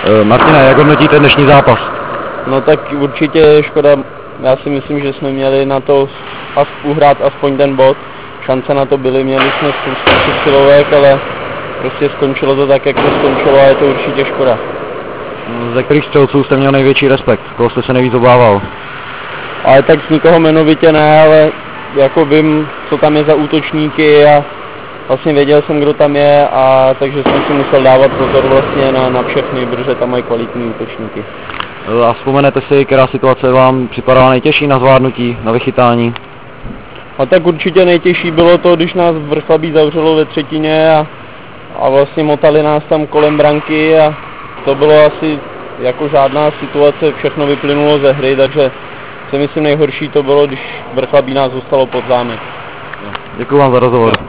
Martine, jak hodnotíte dnešní zápas? No tak určitě škoda, já si myslím, že jsme měli na to uhrát aspoň ten bod. Šance na to byly, měli jsme spoustu silovek, ale prostě skončilo to tak, jak to skončilo a je to určitě škoda. Ze kterých střelců jste měl největší respekt? Koho jste se nejvíc obával? Ale tak nikoho jmenovitě ne, ale jako vím, co tam je za útočníky a vlastně věděl jsem, kdo tam je, a takže jsem si musel dávat pozor vlastně na všechny, protože tam mají kvalitní útočníky. A vzpomenete si, která situace vám připadala nejtěžší na zvládnutí, na vychytání? A tak určitě nejtěžší bylo to, když nás Vrchlabí zavřelo ve třetině a vlastně motali nás tam kolem branky a to bylo asi jako žádná situace, všechno vyplynulo ze hry, takže si myslím nejhorší to bylo, když Vrchlabí nás dostalo pod zámek. Děkuji vám za rozhovor.